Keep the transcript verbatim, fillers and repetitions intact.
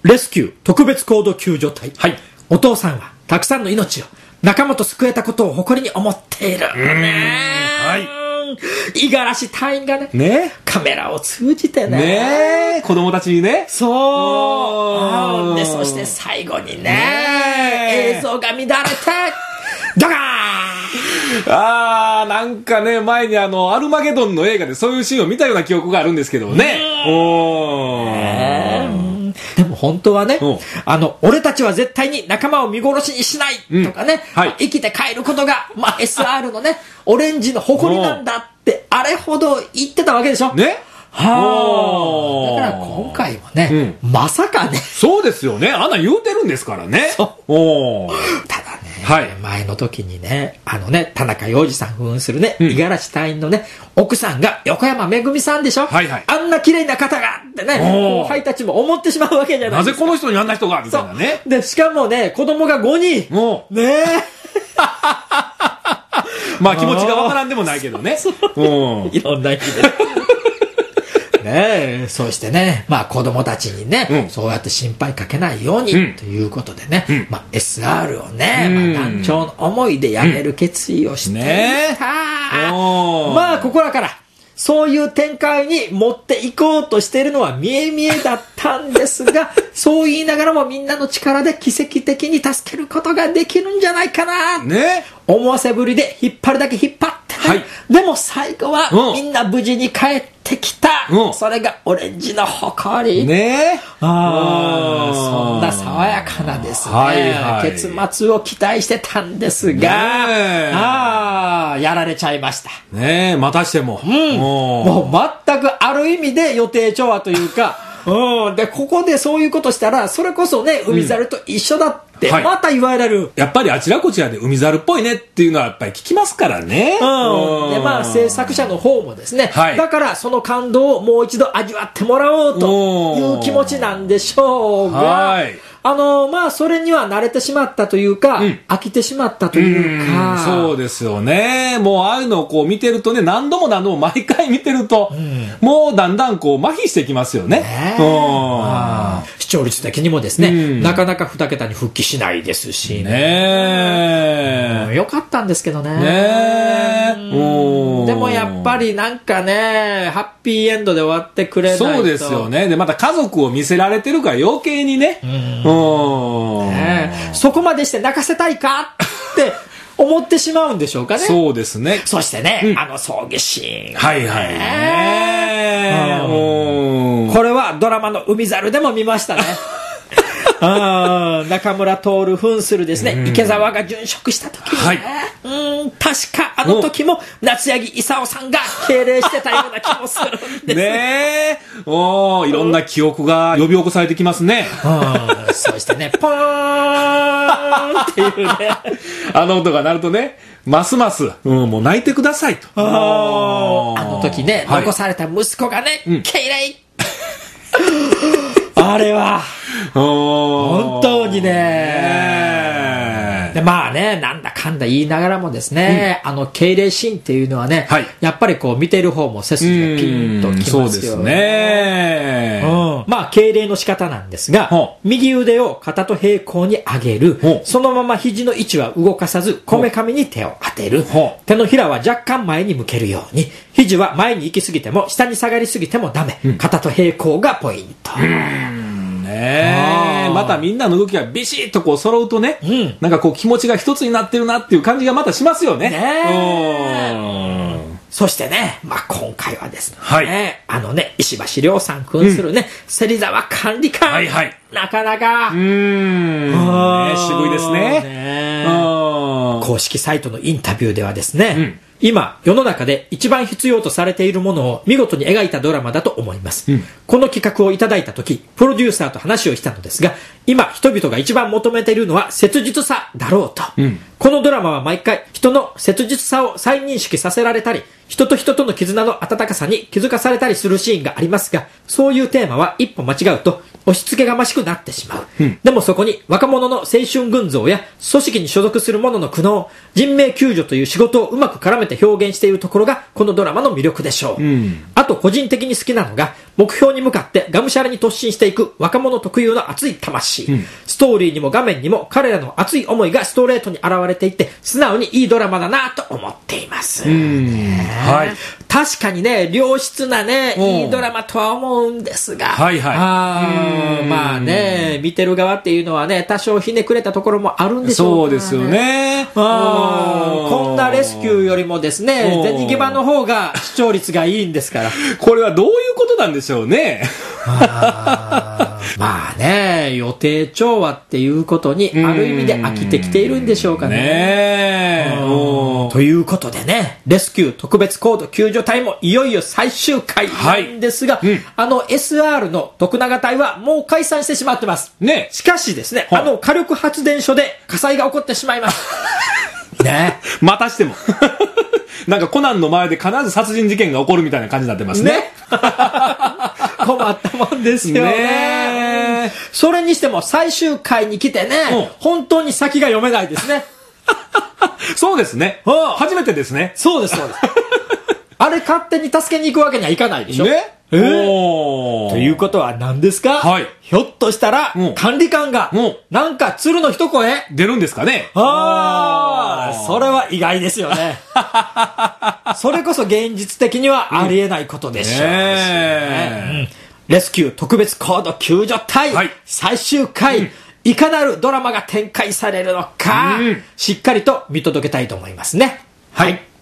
レスキュー特別行動救助隊。 はい。 お父さんはたくさんの命を仲間と救えたことを誇りに思っている。ねはい。 五十嵐隊員がね、 ね、 カメラを通じてね、 ね、子供たちにね、 そうで、そして最後にね、ね映像が乱れてドカーン。 あー、なんかね、前にあのアルマゲドンの映画でそういうシーンを見たような記憶があるんですけどね。おー、 でも本当はね、あの俺たちは絶対に仲間を見殺しにしないとかね、うん、はい、まあ、生きて帰ることが、まあ、エスアール のねオレンジの誇りなんだってあれほど言ってたわけでしょ。 ね。 はあ、だから今回もね、うん、まさかね。 そうですよね。あんな言うてるんですからね。 おただね、 はい、 前の時にね、あのね、田中洋次さん扮するね、五十嵐隊員のね、奥さんが横山めぐみさんでしょ。 はいはい、 あんな綺麗な方がってね、後輩たちも思ってしまうわけじゃないですか。 なぜこの人にあんな人がみたいなね。 で、しかもね、子供がごにん。ねえ。 まあ気持ちがわからんでもないけどね。 いろんな意味で。ねえ、そしてね、まあ子供たちにね、うん、そうやって心配かけないように、うん、ということでね、うん、まあ エスアール をね、うん、まあ団長の思いでやめる決意をしていた。ね、まあここらから、そういう展開に持っていこうとしているのは見え見えだったんですが、そう言いながらもみんなの力で奇跡的に助けることができるんじゃないかな、ね、思わせぶりで引っ張るだけ引っ張って、はい、でも最後はみんな無事に帰ってきた、うん、それがオレンジの誇り、ね、あそんな爽やかなですね、はいはい、結末を期待してたんですが、ね、あやられちゃいましたね。またしても、 うん、もう全くある意味で予定調和というかうん、でここでそういうことしたらそれこそね海猿と一緒だってまた言われる、 はい、やっぱりあちらこちらで海猿っぽいねっていうのはやっぱり聞きますからね、 うん、でまあ制作者の方もですね、はい、だからその感動をもう一度味わってもらおうという気持ちなんでしょうが、はい、あのまあそれには慣れてしまったというか、うん、飽きてしまったというか、 うん、そうですよね。もうああいうのをこう見てるとね、何度も何度も毎回見てると、うん、もうだんだんこう麻痺してきますよね。ねうん、 視聴率的にもですね、うん、なかなかに桁に復帰しないですしね。 ねうん、よかったんですけどね。 ねうん、でもやっぱりなんかね、ハッピーエンドで終わってくれないと。 そうですよね。でまた家族を見せられてるから余計にね。うんね、そこまでして泣かせたいかって思ってしまうんでしょうかね。 そうですね。 そしてね、うん、あの葬儀シーン、 はいはい、ねうん、これはドラマの海猿でも見ましたね。あ中村徹扮するですね、うん、池澤が殉職した時に、ね、はい、うん確かあの時も夏柳功さんが敬礼してたような気もするんですね。おいろんな記憶が呼び起こされてきますね。 うんそしてねポーンっていうねあの音が鳴るとねますます、うん、もう泣いてくださいと。 ああの時ね、はい、残された息子がね、うん、敬礼あれは本当にね、でまあねなんだかんだ言いながらもですね、うん、あの敬礼シーンっていうのはね、はい、やっぱりこう見てる方も背筋がピンときますよね。そうですね、うん、まあ敬礼の仕方なんですが、右腕を肩と平行に上げる、そのまま肘の位置は動かさずこめかみに手を当てる、手のひらは若干前に向けるように、肘は前に行き過ぎても下に下がりすぎてもダメ、うん、肩と平行がポイント。 うんね、またみんなの動きがビシッとこう揃うとね、うん、なんかこう気持ちが一つになってるなっていう感じがまたしますよね。ねうんそしてね、まあ、今回はですね、 はい、 あのね石橋亮さん扮するね、うん、芹沢管理官、はいはい、なかなかうーん、ね、渋いですね。ね公式サイトのインタビューではですね、うん今世の中で一番必要とされているものを見事に描いたドラマだと思います、うん、この企画をいただいた時プロデューサーと話をしたのですが、今人々が一番求めているのは切実さだろうと、うん、このドラマは毎回人の切実さを再認識させられたり人と人との絆の温かさに気づかされたりするシーンがありますが、そういうテーマは一歩間違うと押し付けがましくなってしまう、うん、でもそこに若者の青春群像や組織に所属する者の苦悩、人命救助という仕事をうまく絡めて表現しているところがこのドラマの魅力でしょう、うん、あと個人的に好きなのが目標に向かってがむしゃらに突進していく若者特有の熱い魂、うん、ストーリーにも画面にも彼らの熱い思いがストレートに現れていて素直にいいドラマだなと思っています、ねはい、確かにね良質なねいいドラマとは思うんですが、はいはい、あまあね見てる側っていうのはね多少ひねくれたところもあるんでしょうからね。 そうですよね。 あこんなレスキューよりもですね銭ゲバの方が視聴率がいいんですからこれはどういうことなんでしょうね。 あまあね予定調和っていうことにある意味で飽きてきているんでしょうかね。ねということでねレスキュー特別コード救助隊もいよいよ最終回なんですが、はいうん、あの エスアール の徳永隊はもう解散してしまってます、ね、しかしですね、はい、あの火力発電所で火災が起こってしまいますねまたしてもなんかコナンの前で必ず殺人事件が起こるみたいな感じになってますね。ね困ったもんですよね。ねそれにしても最終回に来てね、うん、本当に先が読めないですね。 そうですね。初めてですね。 そうですそうです。あれ勝手に助けに行くわけにはいかないでしょ。ね。えー、ということは何ですか、はい、ひょっとしたら、うん、管理官が、うん、なんか鶴の一声出るんですかね。 ああ、それは意外ですよね。それこそ現実的にはありえないことでしょう、うんねうん。レスキュー特別コード救助隊、はい、最終回、うん、いかなるドラマが展開されるのか、うん、しっかりと見届けたいと思いますね。はい。はい